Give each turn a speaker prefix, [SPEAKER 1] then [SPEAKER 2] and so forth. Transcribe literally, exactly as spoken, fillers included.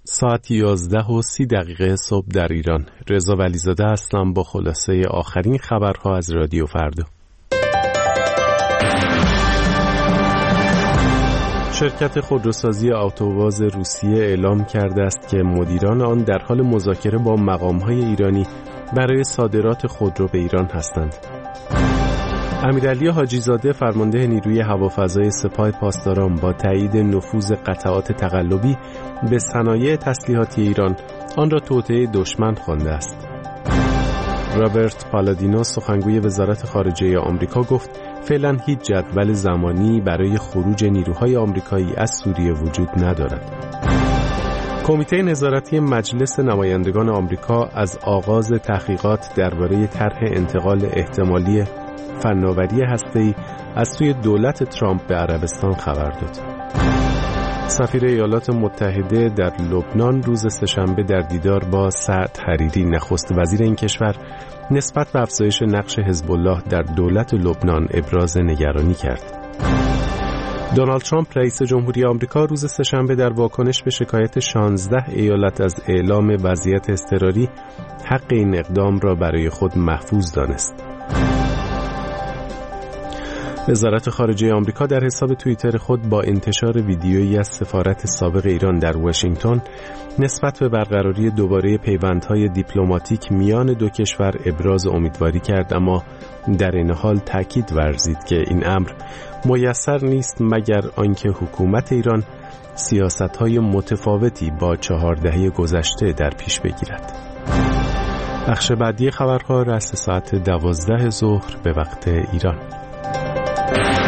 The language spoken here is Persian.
[SPEAKER 1] ساعت یازده و سی دقیقه صبح در ایران. رضا ولیزاده هستم با خلاصه آخرین خبرها از رادیو فردا. شرکت خودروسازی آوتوواز روسیه اعلام کرده است که مدیران آن در حال مذاکره با مقام‌های ایرانی برای صادرات خودرو به ایران هستند. امیرعلی حاجی‌زاده فرمانده نیروی هوافضای سپاه پاسداران با تایید نفوذ قطعات تقلبی به صنایع تسلیحاتی ایران آن را توطئه دشمن خوانده است. رابرت پالادینو سخنگوی وزارت خارجه آمریکا گفت فعلا هیچ جدول زمانی برای خروج نیروهای آمریکایی از سوریه وجود ندارد. کمیته نظارتی مجلس نمایندگان آمریکا از آغاز تحقیقات درباره طرح انتقال احتمالی فناوری هسته‌ای از سوی دولت ترامپ به عربستان خبر داد. سفیر ایالات متحده در لبنان روز سه‌شنبه در دیدار با سعد حریری نخست وزیر این کشور نسبت به افزایش نقش حزب الله در دولت لبنان ابراز نگرانی کرد. دونالد ترامپ رئیس جمهوری آمریکا روز سه‌شنبه در واکنش به شکایت شانزده ایالت از اعلام وضعیت اضطراری حق این اقدام را برای خود محفوظ دانست. وزارت خارجه آمریکا در حساب توییتر خود با انتشار ویدیویی از سفارت سابق ایران در واشنگتن نسبت به برقراری دوباره پیوندهای دیپلماتیک میان دو کشور ابراز امیدواری کرد، اما در این حال تاکید ورزید که این امر میسر نیست مگر آنکه حکومت ایران سیاست‌های متفاوتی با چهار دهه گذشته در پیش بگیرد. بخش بعدی خبرها رأس ساعت دوازده ظهر به وقت ایران.